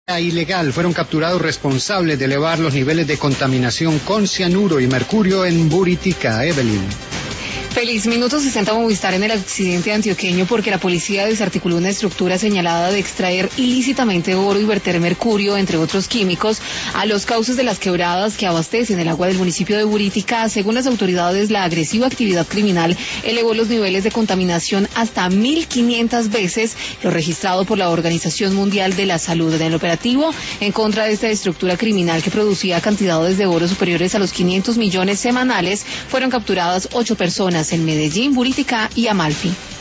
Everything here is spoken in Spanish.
Ilegal fueron capturados responsables de elevar los niveles de contaminación con cianuro y mercurio en Buritica. Evelyn. Feliz minuto 60 Movistar en el accidente antioqueño porque la policía desarticuló una estructura señalada de extraer ilícitamente oro y verter mercurio, entre otros químicos, a los cauces de las quebradas que abastecen el agua del municipio de Buritica. Según las autoridades, la agresiva actividad criminal elevó los niveles de contaminación hasta 1.500 veces lo registrado por la Organización Mundial de la Salud. En el operativo en contra de esta estructura criminal que producía cantidades de oro superiores a los 500 millones semanales, fueron capturadas 8 personas en Medellín, Buritica y Amalfi.